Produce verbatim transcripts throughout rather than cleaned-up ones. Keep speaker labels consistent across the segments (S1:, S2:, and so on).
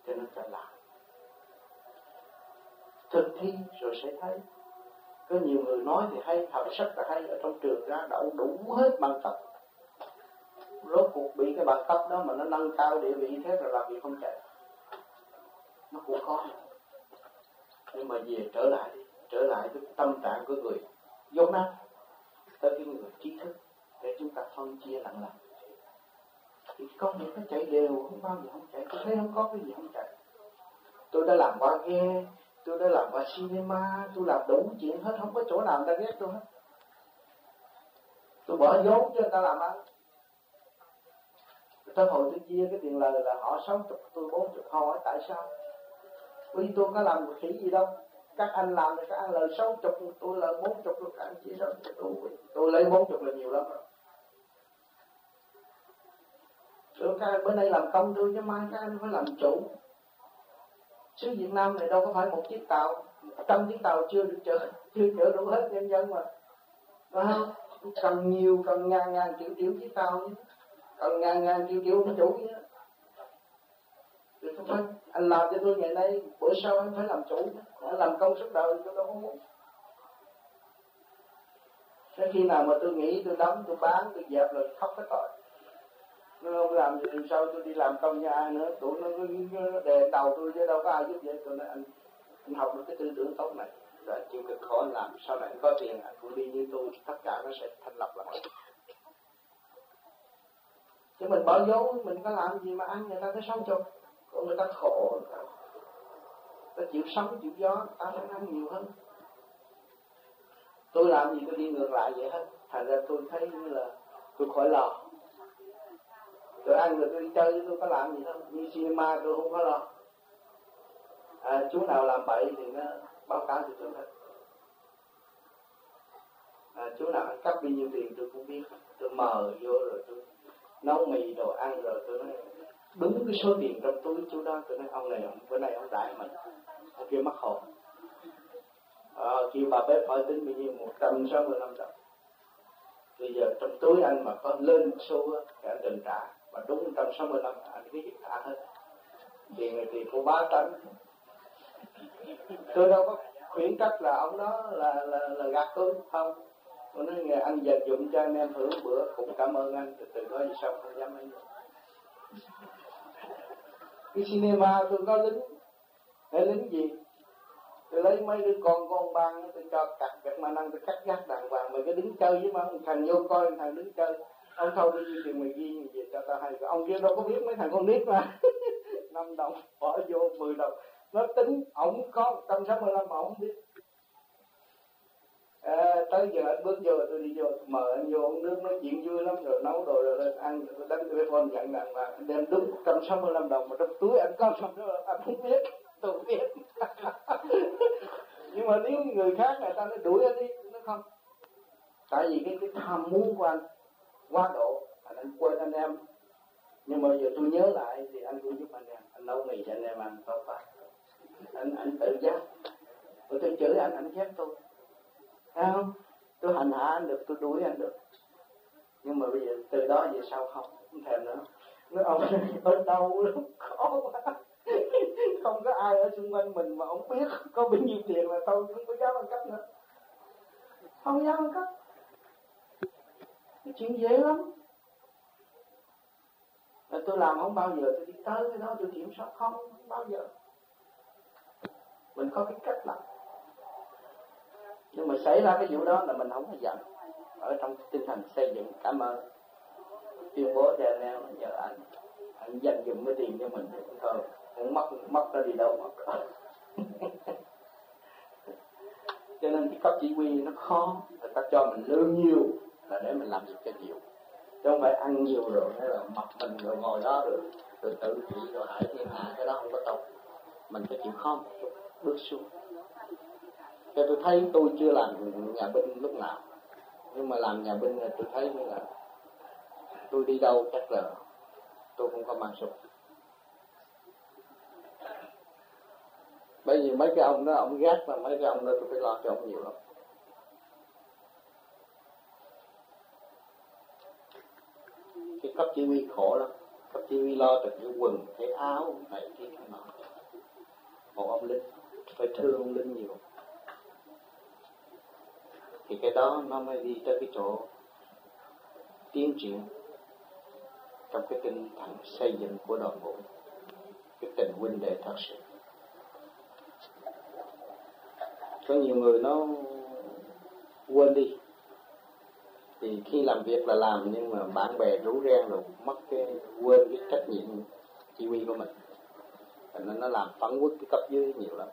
S1: cho nên phải làm. Thực thi rồi sẽ thấy. Có nhiều người nói thì hay, học rất là hay, ở trong trường ra đậu đủ hết bằng cấp. Rốt cuộc bị cái bằng cấp đó mà nó nâng cao địa vị thế rồi làm việc không chạy. Nó cũng khó. Nhưng mà về trở lại đi, trở lại cái tâm trạng của người dốt nát tới cái người trí thức để chúng ta phân chia lặng lặng. Thì con người nó chạy đều, không bao giờ không chạy. Tôi thấy không có cái gì không chạy. Tôi đã làm qua ghe, tôi đã làm qua cinema, tôi làm đủ chuyện hết, không có chỗ nào người ta ghét tôi hết. Tôi bỏ vốn cho người ta làm ăn. Tới hồi tôi chia cái tiền lời là họ sáu chục, tôi bốn chục. Hỏi tại sao? Vì tôi có làm khỉ gì đâu. Các anh làm thì các anh lời sáu chục, tôi lời bốn chục, các anh chia sáu chục. Tôi, tôi lấy bốn chục là nhiều lắm rồi. Rồi các anh bữa nay làm công tôi chứ mai các anh phải làm chủ. Xứ Việt Nam này đâu có phải một chiếc tàu, trăm chiếc tàu chưa được chở, chưa chở đủ hết nhân dân mà. Phải không? Cần nhiều, cần ngàn ngàn triệu triệu chiếc tàu chứ. Cần ngàn ngàn triệu triệu ông chủ chứ. Rồi phải, anh làm cho tôi ngày nay, bữa sau anh phải làm chủ. Anh làm công suốt đời tôi đâu có muốn. Thế khi nào mà tôi nghĩ tôi đóng, tôi bán, tôi dẹp rồi khóc cái tội. Nó không làm gì sao tôi đi làm công cho ai nữa. Tụi nó cứ đè đầu tôi chứ đâu có ai giúp vậy. Tôi nói anh, anh học được cái tư tưởng tốt này rồi anh chịu cực khổ anh làm. Sau này anh có tiền anh cũng đi như tôi. Tất cả nó sẽ thành lập lại. Chứ mình bỏ vốn mình có làm gì mà ăn người ta tới sống chung. Còn người ta khổ, người ta chịu sống chịu gió, ta phải ăn nhiều hơn. Tôi làm gì tôi đi ngược lại vậy hết. Thành ra tôi thấy như là tôi khỏi lo. Tôi ăn rồi tôi đi chơi tôi có làm gì đâu. Như cinema tôi không có lo. À, chú nào làm bậy thì nó báo cáo cho tôi hết. À, chú nào ăn cắp bao nhiêu tiền tôi cũng biết. Tôi mờ vô rồi tôi nấu mì đồ ăn rồi tôi nói đúng cái số tiền trong túi chú đó. Tôi nói ông này ông, bữa nay ông đại mình. Ông kia mắc hồn. À, kêu bà bếp hỏi tính bao nhiêu, một trăm sáu mươi lăm đồng. Bây giờ trong túi anh mà có lên số á thì anh đừng trả. Mà đúng một trăm sáu mươi lăm anh cái gì trả hết. Tiền này tiền của bá tánh. Tôi đâu có khuyến cách là ông đó là là là gạt tôi không. Tôi nói nghe anh dành dụng cho anh em hưởng bữa cũng cảm ơn anh. Từ từ đó thì sao không dám anh. Cái cinema tôi có lính. Hay lính gì? Tôi lấy mấy đứa con con bang tôi cho cắt cắt mà năng tôi cắt gác đàng hoàng. Mày cứ đứng chơi với mà thằng vô coi thằng đứng chơi. Ông thôi đi ghi tiền mày ghi về cho tao hay. Ông kia đâu có biết mấy thằng con nít mà. năm đồng bỏ vô mười đồng. Nó tính ổng có một trăm sáu mươi lăm mà ổng biết. À, tới giờ anh bước vô tôi đi vô mời anh vô uống nước nói chuyện vui lắm rồi nấu đồ rồi lên ăn rồi đánh telephone nhận đàng hoàng anh đem đúng một trăm sáu mươi lăm đồng mà trong túi anh có xong đó anh không biết tôi không biết. Nhưng mà nếu người khác người ta nó đuổi anh đi nó không. Tại vì cái cái tham muốn của anh quá độ anh, anh quên anh em. Nhưng mà giờ tôi nhớ lại thì anh cũng giúp anh em. Anh nấu mì cho anh em ăn tốt phải. Anh anh tự giác. Rồi tôi chửi anh anh ghét tôi. Thấy không? Tôi hành hạ anh được, tôi đuổi anh được. Nhưng mà bây giờ từ đó về sau không, không thèm nữa. Nói ông ở đâu lắm, khó quá. Không có ai ở xung quanh mình mà ông biết có bao nhiêu tiền là tôi không có dám ăn cắp nữa. Không dám ăn cắp. Cái chuyện dễ lắm. Rồi tôi làm không bao giờ tôi đi tới cái đó tôi kiểm soát không, không bao giờ. Mình có cái cách làm. Nhưng mà xảy ra cái vụ đó là mình không có giận. Ở trong tinh thần xây dựng cảm ơn. Tuyên bố cho anh em nhờ anh. Anh dành dùm cái tiền cho mình. Thôi, không mất, mất nó đi đâu mất. Cho nên cái cấp chỉ huy nó khó. Người ta cho mình lương nhiều là để mình làm việc cho nhiều. Chứ không phải ăn nhiều rồi hay là mặc mình rồi ngồi đó rồi, rồi tự trị rồi hại thiên hạ. Cái đó không có tốt. Mình phải chịu khó một chút, bước xuống. Cho tôi thấy tôi chưa làm nhà binh lúc nào. Nhưng mà làm nhà binh là tôi thấy như là tôi đi đâu chắc là tôi không có mang súng. Bởi vì mấy cái ông đó, ông ghét là mấy cái ông đó tôi phải lo cho ông nhiều lắm. Cái cấp chỉ huy khổ lắm. Cấp chỉ huy lo được cái quần, cái áo, này kia cái nọ. một ông linh, phải thương ông linh nhiều. Thì cái đó nó mới đi tới cái chỗ tiến triển trong cái tinh thần xây dựng của đoàn bộ, cái tình huynh đệ thật sự. Có nhiều người nó quên đi, thì khi làm việc là làm, nhưng mà bạn bè rủ ren rồi mất cái, quên cái trách nhiệm chỉ huy của mình, cho nên nó làm phản quốc cái cấp dưới nhiều lắm.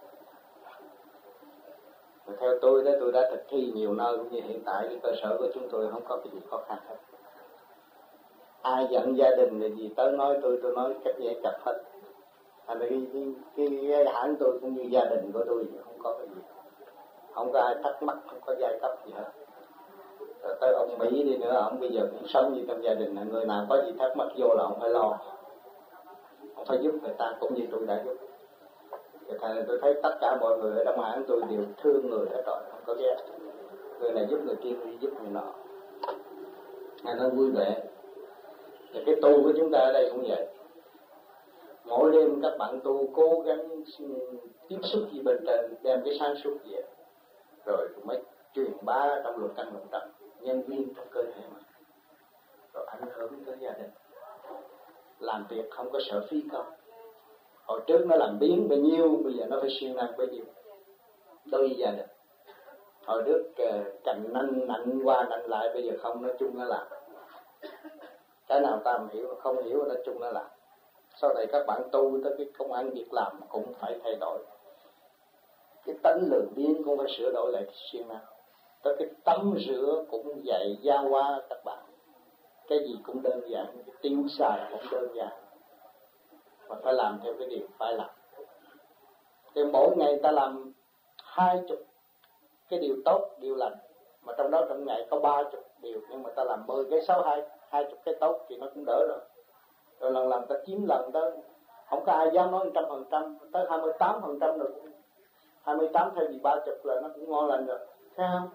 S1: Và theo tôi đó, tôi đã thực thi nhiều nơi, cũng như hiện tại cái cơ sở của chúng tôi không có cái gì khó khăn hết. Ai giận gia đình là gì tới nói tôi, tôi nói cách dễ chặt hết. Thành ra cái, cái, cái, cái hãng tôi cũng như gia đình của tôi, không có cái gì, không có ai thắc mắc, không có giai cấp gì hết. Rồi tới ông Mỹ đi nữa, ông bây giờ cũng sống như trong gia đình, người nào có gì thắc mắc vô là ông phải lo, ông phải giúp người ta cũng như tôi đã giúp. Thành ra tôi thấy tất cả mọi người ở trong hãng tôi đều thương người hết rồi, không có ghét. Người này giúp người kia, người giúp người nọ, nghe nó vui vẻ. Và cái tu của chúng ta ở đây cũng vậy. Mỗi đêm các bạn tu cố gắng tiếp xúc với bên trên, đem cái sáng suốt về, rồi mới truyền bá trong luật căn luật trần, nhân viên trong cơ thể mà, rồi ảnh hưởng tới gia đình. Làm việc không có sợ phí công. Hồi trước nó làm biến bao nhiêu, bây giờ nó phải siêng năng bao nhiêu. Đối với gia đình, hồi trước cành nanh nạnh qua nạnh lại, bây giờ không, nói chung nó làm. Cái nào ta không hiểu, không hiểu, nói chung nó làm. Sau này các bạn tu tới cái công ăn việc làm cũng phải thay đổi. Cái tánh lường biến cũng phải sửa đổi lại siêng năng. Tới cái tắm rửa cũng dạy giao hoa các bạn. Cái gì cũng đơn giản, cái tiêu xài cũng đơn giản. Mà phải làm theo cái điều phải làm. Thì mỗi ngày ta làm hai chục cái điều tốt, điều lành. Mà trong đó trong ngày có ba chục điều, nhưng mà ta làm mười cái xấu, hai hai chục cái tốt thì nó cũng đỡ rồi. Rồi lần lần ta chiếm lần đó, không có ai dám nói một trăm phần trăm, tới hai mươi tám phần trăm rồi. Hai mươi tám thay vì ba chục là nó cũng ngon lành rồi, thấy không?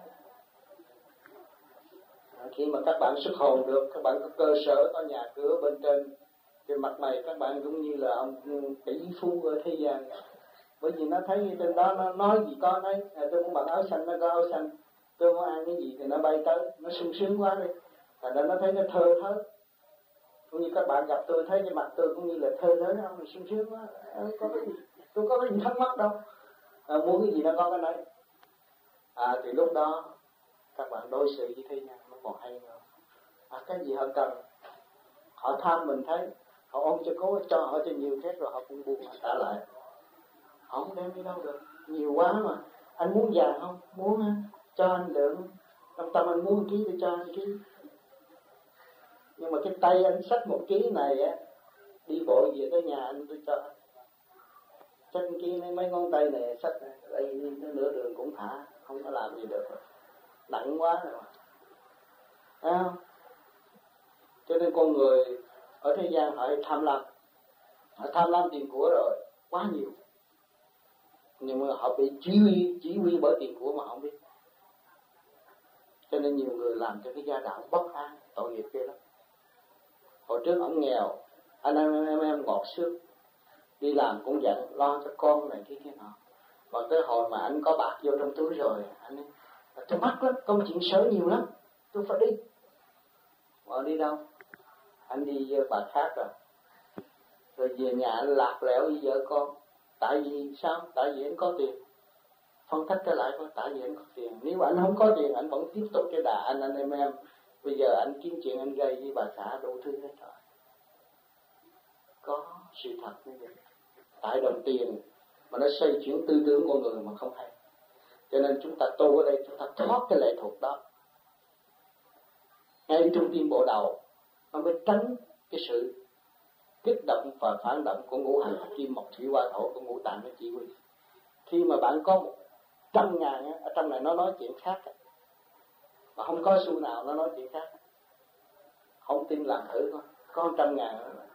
S1: Khi mà các bạn xuất hồn được, các bạn có cơ sở, có nhà cửa bên trên, trên mặt mày các bạn cũng như là ông tỷ phú ở thế gian. Bởi vì nó thấy trên đó nó nói gì có đấy, à, tôi muốn mặc áo xanh, nó có áo xanh, tôi muốn ăn cái gì thì nó bay tới, nó sung sướng quá đi. Thành ra nó thấy nó thơ thớt. Cũng như các bạn gặp tôi thấy cái mặt tôi cũng như là thơ thớt, không, nó sung sướng quá. À, có cái gì, tôi có cái gì thắc mắc đâu. À, muốn cái gì nó có cái này. À thì lúc đó các bạn đối xử với thế gian nó còn hay hơn. À cái gì họ cần, họ tham mình thấy, họ ôm cho cố, cho họ cho nhiều thế rồi họ cũng buông họ trả lại. Họ không đem đi đâu được, nhiều quá mà. Anh muốn vàng không? Muốn á, cho anh lượng. Trong tâm anh muốn ký thì cho anh ký. Nhưng mà cái tay anh xách một ký này á, đi bộ về tới nhà anh tôi cho anh. Xách ký mấy ngón tay này xách này, đây đi nửa đường cũng thả, không có làm gì được. Nặng quá rồi mà. Thấy không? Cho nên con người ở thế gian họ tham lam. Họ tham lam tiền của rồi, quá nhiều. Nhưng mà họ bị chỉ huy, chỉ huy bởi tiền của mà không biết. Cho nên nhiều người làm cho cái gia đạo bất an, tội nghiệp kia lắm. Hồi trước ông nghèo, anh em em, em ngọt xước, đi làm cũng dặn lo cho con này kia kia nọ. Còn tới hồi mà anh có bạc vô trong túi rồi, anh ấy, tôi mắc lắm, công chuyện sở nhiều lắm, tôi phải đi. Mà đi đâu? Anh đi với bà khác rồi. Rồi về nhà anh lạc lẽo với vợ con. Tại vì sao? Tại vì anh có tiền. Phân tích trở lại thôi, tại vì anh có tiền. Nếu anh không có tiền, anh vẫn tiếp tục cái đà anh anh em em. Bây giờ anh kiếm chuyện anh gây với bà xã đủ thứ hết rồi. Có sự thật như vậy. Tại đồng tiền mà nó xoay chuyển tư tưởng con người mà không hay. Cho nên chúng ta tu ở đây, chúng ta thoát cái lệ thuộc đó. Ngay trong tim bộ đầu, nó mới tránh cái sự kích động và phản động của ngũ hành kim mộc thủy hỏa thổ của ngũ tạng nó chỉ huy. Khi mà bạn có một trăm ngàn á, ở trong này nó nói chuyện khác á. Mà không có xu nào nó nói chuyện khác. Không tin làm thử coi, có một trăm ngàn nữa.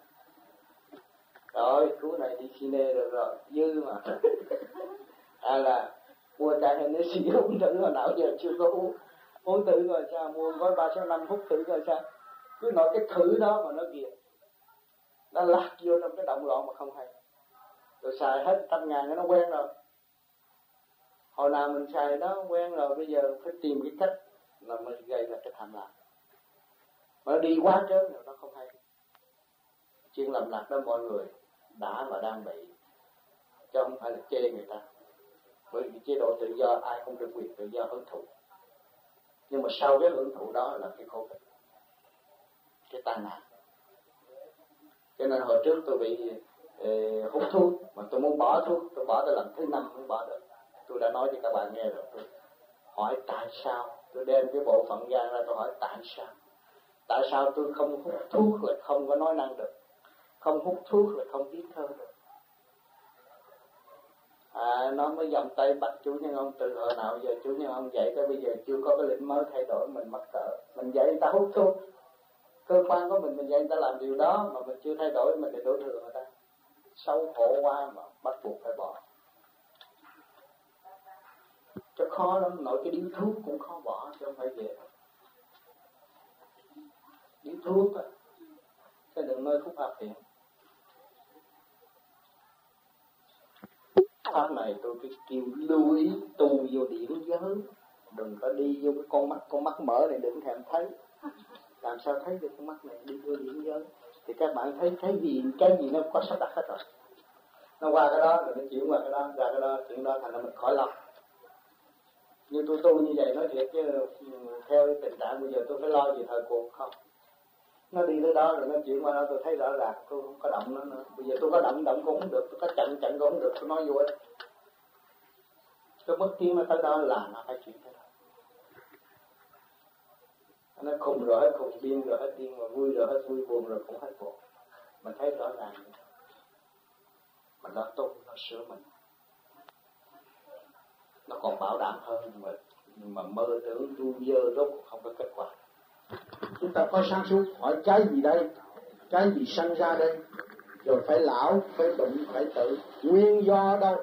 S1: Rồi, cứu này đi cine được rồi, dư mà. Hay là mua chai Hennessy uống thử hồi nào giờ chưa có uống. Uống thử rồi sao, mua gói ba sáu năm hút thử rồi sao. Cứ nói cái thử đó mà nó kìa. Nó lạc vô trong cái động loạn mà không hay. rồi xài hết trăm ngàn nó quen rồi. Hồi nào mình xài đó quen rồi, bây giờ phải tìm cái cách là mình gây ra cái tham lam. Mà nó đi quá trớn rồi nó không hay. Chuyện lầm lạc đó mọi người đã và đang bị, chứ không phải là chê người ta. Bởi vì chế độ tự do ai không được quyền tự do hưởng thụ. Nhưng mà sau cái hưởng thụ đó là cái khổ cực, cái tai nạn. Cho nên hồi trước tôi bị eh, hút thuốc, mà tôi muốn bỏ thuốc, tôi bỏ tới lần thứ năm mới bỏ được. Tôi đã nói cho các bạn nghe rồi. Tôi hỏi tại sao, tôi đem cái bộ phận gan ra tôi hỏi tại sao. Tại sao tôi không hút thuốc là không có nói năng được, không hút thuốc là không biết thơ được. À, nó mới vòng tay bắt chủ nhân ông từ hồi nào giờ chủ nhân ông dạy tới bây giờ chưa có cái lĩnh mới thay đổi, mình mắc cỡ. Mình dạy người ta hút thuốc, cơ quan của mình mình dạy người ta làm điều đó mà mình chưa thay đổi, mình để đổ thừa người ta. Xấu hổ quá mà bắt buộc phải bỏ. Cho khó lắm, nội cái điếu thuốc cũng khó bỏ chứ không phải dễ. Điếu thuốc á, chứ đừng nói thuốc áp hiện. Pháp này tôi cứ kêu lưu ý tu vô điển giới, đừng có đi vô cái con mắt con mắt mở này đừng thèm thấy. Làm sao thấy được con mắt này đi vô điển giới? Thì các bạn thấy cái gì cái gì nó có sắp đặt hết rồi. Nó qua cái đó rồi nó chuyển qua cái đó, ra cái đó, chuyện đó thành ra mình khỏi lòng. Như tôi tu như vậy nói thiệt chứ theo cái tình trạng bây giờ tôi phải lo gì thời cuộc không? Nó đi tới đó rồi nó chuyển qua đó tôi thấy rõ ràng tôi không có động nó nữa. Bây giờ tôi có động động cũng không được, tôi có chặn chặn cũng không được, tôi nói vô ấy. Cái bất tiến nó tới đó là nó phải chuyển tới đó. Nó khùng rồi hết khùng, điên rồi hết điên, mà vui rồi hết vui, buồn rồi cũng hết buồn. Mình thấy rõ ràng vậy. Mình lo tu, nó sửa mình. Nó còn bảo đảm hơn, mà, mà mơ tưởng du dơ rốt không có kết quả.
S2: Chúng ta có sáng suốt hỏi cái gì đây, cái gì sanh ra đây, rồi phải lão, phải bệnh, phải tự, nguyên do đâu.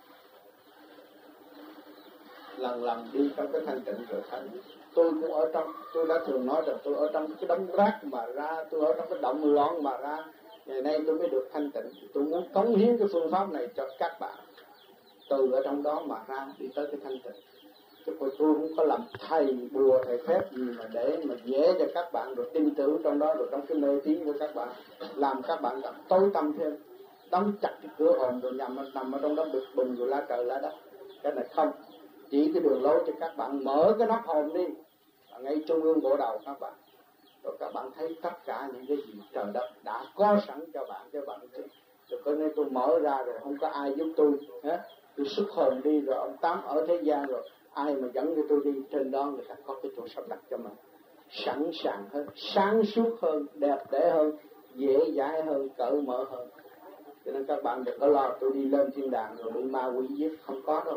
S2: Lần lần đi trong cái thanh tịnh rồi thấy. Tôi cũng ở trong, tôi đã thường nói rằng tôi ở trong cái đống rác mà ra, tôi ở trong cái động loạn mà ra. Ngày nay tôi mới được thanh tịnh. Tôi muốn cống hiến cái phương pháp này cho các bạn. Từ ở trong đó mà ra đi tới cái thanh tịnh. Chứ tôi không có làm thầy bùa thầy phép gì mà để mà dễ cho các bạn rồi tin tưởng trong đó, rồi trong cái mê tín của các bạn làm các bạn gặp tối tâm thêm, đóng chặt cái cửa hồn rồi nhằm nằm ở trong đó bực bừng rồi la trời la đất. Cái này không, chỉ cái đường lối cho các bạn mở cái nắp hồn đi ở ngay trung ương bộ đầu các bạn, rồi các bạn thấy tất cả những cái gì trời đất đã có sẵn cho bạn cho bạn chứ. Rồi cái này tôi mở ra rồi không có ai giúp tôi hết, tôi xuất hồn đi rồi ông Tám ở thế gian rồi ai mà dẫn cho tôi đi, trên đó người ta có cái chỗ sắp đặt cho mình sẵn sàng hơn, sáng suốt hơn, đẹp đẽ hơn, dễ dãi hơn, cởi mở hơn. Cho nên các bạn đừng có lo tôi đi lên thiên đàng rồi bị ma quỷ giết, không có đâu.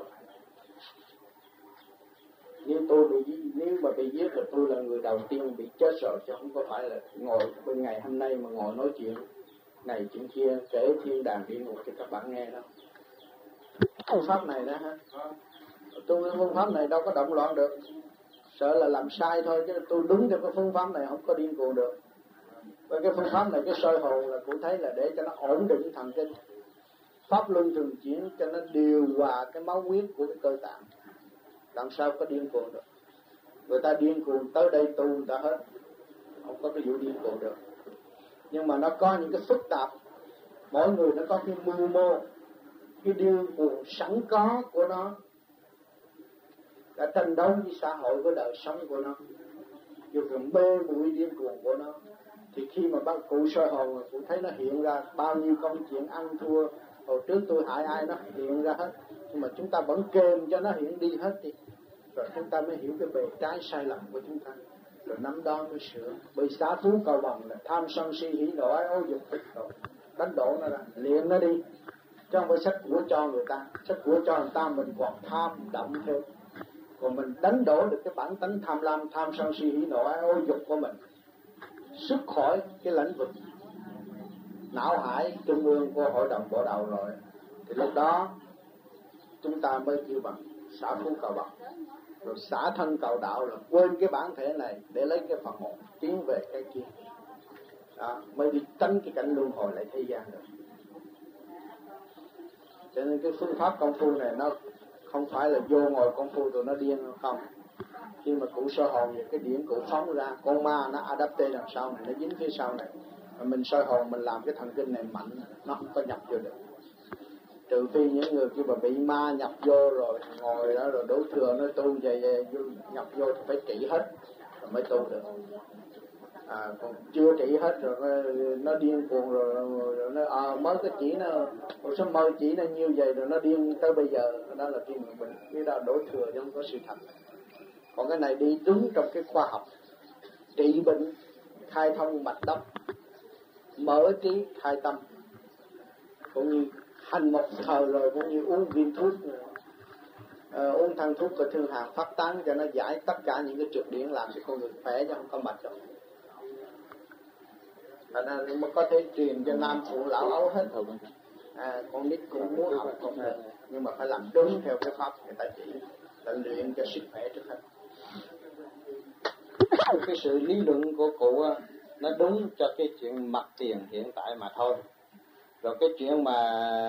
S2: Nếu tôi bị nếu mà bị giết là tôi là người đầu tiên bị chết rồi, chứ không có phải là ngồi bên ngày hôm nay mà ngồi nói chuyện này chuyện kia kể thiên đàng địa ngục cho các bạn nghe đâu. Phương pháp này đó ha, tôi phương pháp này đâu có động loạn được, sợ là làm sai thôi, chứ tôi đúng theo cái phương pháp này không có điên cuồng được. Và cái phương pháp này cái soi hồn là cũng thấy là để cho nó ổn định thần kinh, pháp luân thường chuyển cho nó điều hòa cái máu huyết của cái cơ tạng. Làm sao có điên cuồng được? Người ta điên cuồng tới đây tu người ta hết, không có cái vụ điên cuồng được. Nhưng mà nó có những cái phức tạp, mỗi người nó có cái mưu mô, cái điên cuồng sẵn có của nó đã tranh đấu với xã hội, với đời sống của nó, dù phần mê muội điên cuồng của nó. Thì khi mà bác cụ soi hồn, cụ thấy nó hiện ra bao nhiêu công chuyện ăn thua, hồi trước tôi hại ai nó hiện ra hết, nhưng mà chúng ta vẫn kèm cho nó hiện đi hết đi, rồi chúng ta mới hiểu cái bề trái sai lầm của chúng ta, rồi nắm đó mới sửa. Bởi xá thú cầu bằng là tham sân si hỉ nộ ái ố dục thích rồi đánh đổ nó ra, luyện nó đi, chứ không phải sách của cho người ta. Sách của cho người ta mình còn tham động thêm, còn mình đánh đổ được cái bản tánh tham lam, tham sân si hỉ nộ ái ố dục của mình, xuất khỏi cái lĩnh vực não hải trung ương của hội đồng bộ đầu rồi, thì lúc đó chúng ta mới kêu bằng xả thú cầu bằng, rồi xả thân cầu đạo, là quên cái bản thể này để lấy cái phần hồn tiến về cái kia, đó mới đi tránh cái cảnh luân hồi lại thế gian được. Cho nên cái phương pháp công phu này nó không phải là vô ngồi công phu tụi nó điên không. Khi mà cụ soi hồn cái điển cụ phóng ra, con ma nó adapte đằng sau này, nó dính phía sau này, mà mình soi hồn mình làm cái thần kinh này mạnh, nó không có nhập vô được. Trừ phi những người kia mà bị ma nhập vô rồi ngồi đó rồi đổ thừa nó tu về, về nhập vô thì phải trị hết rồi mới tu được. À, còn chưa trị hết rồi nó, nó điên cuồng rồi, rồi, rồi nó à, mới cái chỉ nó một số mơ chỉ nó như vậy rồi nó điên tới bây giờ, đó là thiên mình cái đó đổ thừa chứ không có sự thật. Còn cái này đi đúng trong cái khoa học, trị bệnh, khai thông mạch đốc, mở trí, khai tâm, cũng như hành một thời rồi cũng như uống viên thuốc, à, uống thang thuốc của thương hàn phát tán cho nó giải tất cả những cái trượt điển làm cho con người khỏe chứ không có mệt đâu. Thành ra mới có thể truyền cho nam phụ lão ấu hết rồi. À, con nít cũng muốn học cũng được, nhưng mà phải làm đúng theo cái pháp người ta chỉ, là luyện cho sức khỏe trước hết. Cái sự lý luận của cụ nó đúng cho cái chuyện mặt tiền hiện tại mà thôi. Rồi cái chuyện mà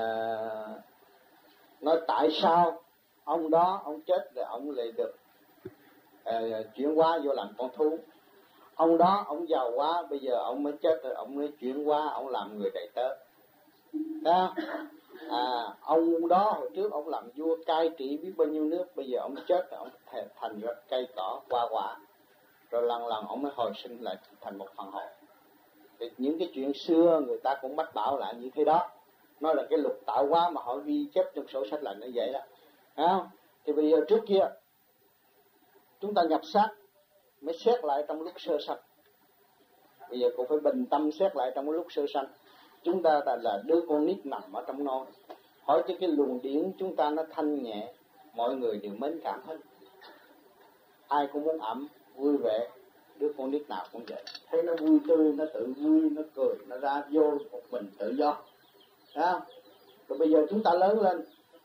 S2: nói tại sao ông đó ông chết rồi ông lại được uh, chuyển hóa vô làm con thú, ông đó ông giàu quá bây giờ ông mới chết rồi ông mới chuyển hóa ông làm người đầy tớ. Đó. À, ông đó hồi trước ông làm vua cai trị biết bao nhiêu nước, bây giờ ông chết rồi ông thành ra cây cỏ hoa quả, rồi lần lần ông mới hồi sinh lại thành một phần hồn. Thì những cái chuyện xưa người ta cũng mách bảo lại như thế đó, nói là cái luật tạo hóa mà họ ghi chép trong sổ sách là như vậy đó. Thấy không? Thì bây giờ trước kia chúng ta nhập xác mới xét lại trong lúc sơ sanh, bây giờ cũng phải bình tâm xét lại trong cái lúc sơ sanh. Chúng ta là, là đứa con nít nằm ở trong nôi, hỏi cho cái luồng điển chúng ta nó thanh nhẹ, mọi người đều mến cảm hết, ai cũng muốn ẩm vui vẻ. Đứa con nít nào cũng vậy, thấy nó vui tươi nó tự vui, nó cười, nó ra vô một mình tự do. Đó. Rồi bây giờ chúng ta lớn lên,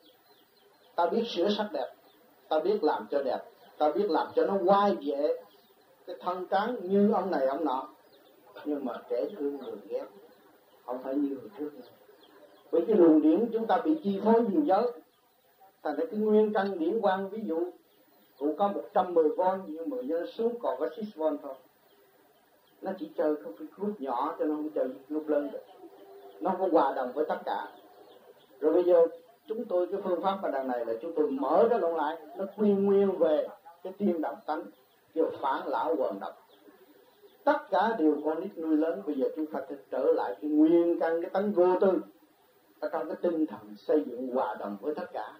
S2: ta biết sửa sắc đẹp, ta biết làm cho đẹp, ta biết làm cho nó quay về cái thân trắng như ông này ông nọ, nhưng mà kẻ thương người ghét, không phải như người trước nữa. Bởi cái luồng điển chúng ta bị chi phối nhiều giới, thành ra cái nguyên căn điển quang, ví dụ cũng có một trăm mười vôn nhưng mà nó xuống còn có sáu vôn thôi, nó chỉ chơi không phải nút nhỏ cho nó không chơi nút lớn được, nó không hòa đồng với tất cả. Rồi bây giờ chúng tôi cái phương pháp đằng này là chúng tôi mở nó luôn lại, nó quy nguyên về cái tiên độc tánh, kêu phản lão quần độc, tất cả đều con nít nuôi lớn. Bây giờ chúng ta phải trở lại cái nguyên căn, cái tánh vô tư ở trong cái tinh thần xây dựng hòa đồng với tất cả,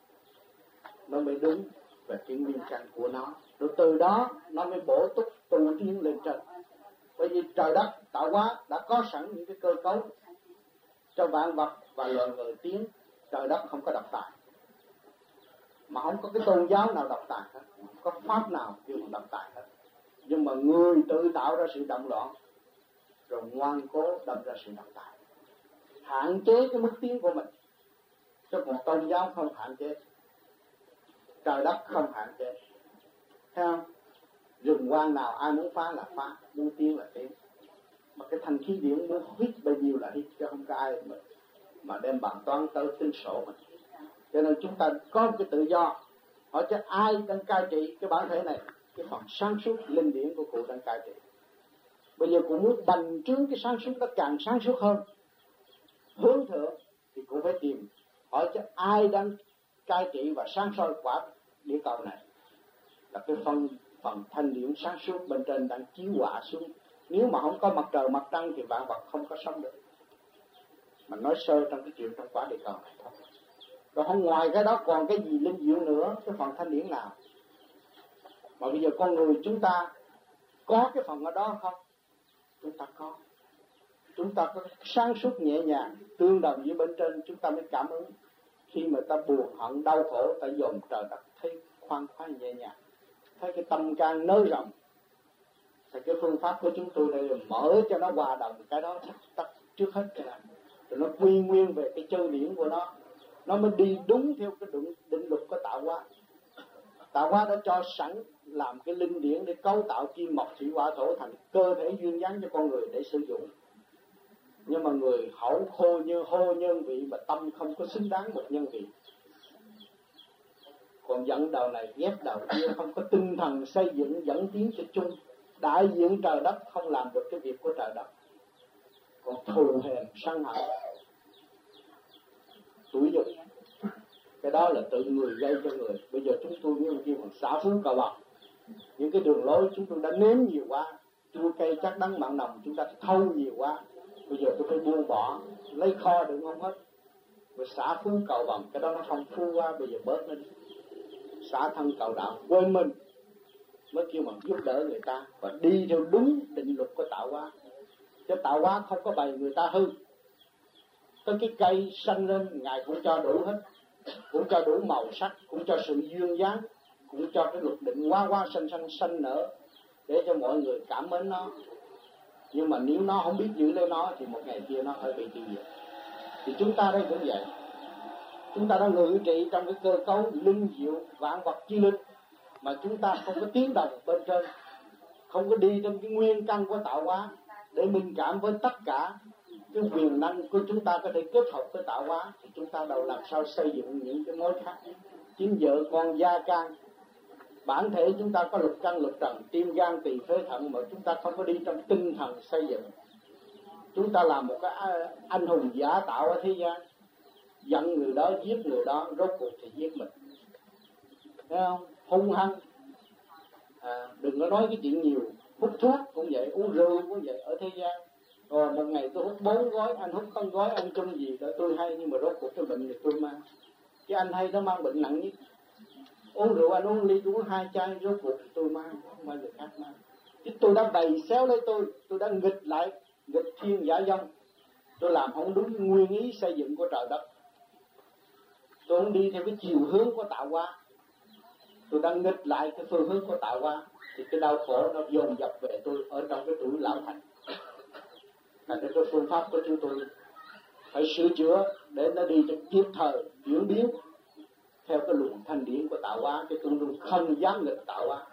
S2: nó mới đúng về cái nguyên căn của nó. Rồi từ đó nó mới bổ túc tu tiến lên trên. Bởi vì trời đất tạo hóa đã có sẵn những cái cơ cấu cho vạn vật và loài người tiến. Trời đất không có độc tài, mà không có cái tôn giáo nào độc tài hết, không có pháp nào kêu bằng độc tài hết. Nhưng mà người tự tạo ra sự động loạn, rồi ngoan cố đâm ra sự độc tài, hạn chế cái mức tiến của mình. Chứ còn tôn giáo không hạn chế, trời đất không hạn chế. Thấy không? Rừng hoang nào ai muốn phá là phá, muốn tiến là tiến. Mà cái thanh khí điển muốn hít bao nhiêu là hít, chứ không có ai mà, mà đem bàn toán tới tính sổ mình. Cho nên chúng ta có cái tự do. Hỏi cho ai đang cai trị cái bản thể này, cái phần sáng suốt linh điển của cụ đang cai trị. Bây giờ cụ muốn bành trướng cái sáng suốt đó càng sáng suốt hơn, hướng thượng, thì cụ phải tìm hỏi cho ai đang cai trị và sáng soi quả địa cầu này, là cái phần phần thanh điển sáng suốt bên trên đang chiếu hỏa xuống. Nếu mà không có mặt trời mặt trăng thì vạn vật không có sống được. Mà nói sơ trong cái chuyện trong quả địa cầu này thôi. Rồi không ngoài cái đó còn cái gì linh diệu nữa, cái phần thanh điển nào. Mà bây giờ con người chúng ta có cái phần ở đó không? Chúng ta có. Chúng ta có sáng suốt nhẹ nhàng, tương đồng với bên trên, chúng ta mới cảm ứng. Khi mà ta buồn hận đau khổ, ta dồn trời đất thấy khoan khoái nhẹ nhàng, thấy cái tâm can nới rộng. Thì cái phương pháp của chúng tôi đây là mở cho nó hòa đồng cái đó tắt, tắt trước hết cái này. Rồi nó quy nguyên về cái chân điển của nó, nó mới đi đúng theo cái định, định luật của tạo hóa. Tạo hóa đã cho sẵn làm cái linh điển để cấu tạo kim mộc thủy hỏa thổ thành cơ thể duyên dáng cho con người để sử dụng. Nhưng mà người hậu khô như hô nhân vị mà tâm không có xứng đáng một nhân vị. Còn dẫn đầu này ghép đầu kia, không có tinh thần xây dựng dẫn tiến cho chung. Đại diện trời đất không làm được cái việc của trời đất. Còn thù hèn sân hận tuổi dục, cái đó là tự người gây cho người. Bây giờ chúng tôi như kêu bằng xả phú cầu bọc. Những cái đường lối chúng tôi đã nếm nhiều quá, chua cây chắc đắng mặn nồng chúng ta thâu nhiều quá. Bây giờ tôi phải buông bỏ, lấy kho đựng không hết. Rồi xả phú cầu bằng, cái đó nó không phú quá, bây giờ bớt nó đi. Xả thân cầu đạo, quên mình mới kêu bằng giúp đỡ người ta và đi theo đúng định luật của tạo hóa. Chứ tạo hóa không có bày người ta hư. Có cái cây xanh lên Ngài cũng cho đủ hết, cũng cho đủ màu sắc, cũng cho sự duyên dáng, cũng cho cái luật định hoa hoa xanh xanh xanh nở để cho mọi người cảm mến nó. Nhưng mà nếu nó không biết giữ lấy nó thì một ngày kia nó phải bị tiêu diệt. Thì chúng ta đây cũng vậy. Chúng ta đã ngự trị trong cái cơ cấu linh diệu vạn vật chi linh mà chúng ta không có tiếng đồng bên trên, không có đi trong cái nguyên căn của tạo hóa để minh cảm với tất cả cái quyền năng của chúng ta có thể kết hợp với tạo hóa, thì chúng ta đâu làm sao xây dựng những cái mối khác. Chính vợ con gia can, bản thể chúng ta có lục căn lục trần, tim gan tỳ phế thận, mà chúng ta không có đi trong tinh thần xây dựng. Chúng ta làm một cái anh hùng giả tạo ở thế gian, giận người đó, giết người đó, rốt cuộc thì giết mình. Thấy không? Hung hăng. À, đừng có nói cái chuyện nhiều. Hút thuốc cũng vậy, uống rượu cũng vậy ở thế gian. Rồi một ngày tôi hút bốn gói, anh hút không gói, anh chung gì đó tôi hay, nhưng mà rốt cuộc cái bệnh thì tôi mang. Cái anh hay nó mang bệnh nặng nhất. Uống rượu anh uống ly, uống hai chai, rốt cuộc thì tôi mang, không mang người khác mang. Chứ tôi đã bày xéo lấy tôi, tôi đã nghịch lại, nghịch thiên giả dông. Tôi làm không đúng nguyên ý xây dựng của trời đất. Tôi không đi theo cái chiều hướng của tạo hóa. Tôi đang nghịch lại cái phương hướng của tạo hóa, thì cái đau khổ nó dồn dập về tôi ở trong cái tuổi lão thành. Là cái phương pháp của chúng tôi phải sửa chữa để nó đi cho kịp thời chuyển biến theo cái luồng thanh điển của tạo hóa, chứ tôi luôn không dám nghịch tạo hóa.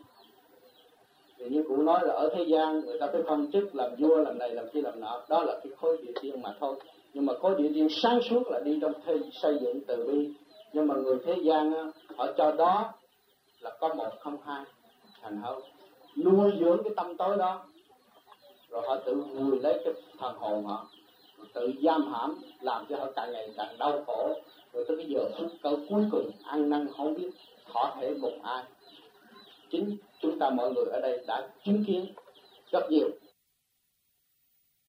S2: Thì như cụ nói là ở thế gian người ta phải phân chức làm vua, làm này làm kia làm nọ, đó là cái khối địa tiên mà thôi. Nhưng mà khối địa tiên sáng suốt là đi trong thế, xây dựng từ bi. Nhưng mà người thế gian họ cho đó là có một không hai, thành họ nuôi dưỡng cái tâm tối đó, rồi họ tự vùi lấy cái thần hồn họ, tự giam hãm, làm cho họ càng ngày càng đau khổ. Rồi tới cái giờ phút câu cuối cùng ăn năn không biết thọ thể cùng ai. Chính chúng ta mọi người ở đây đã chứng kiến rất nhiều.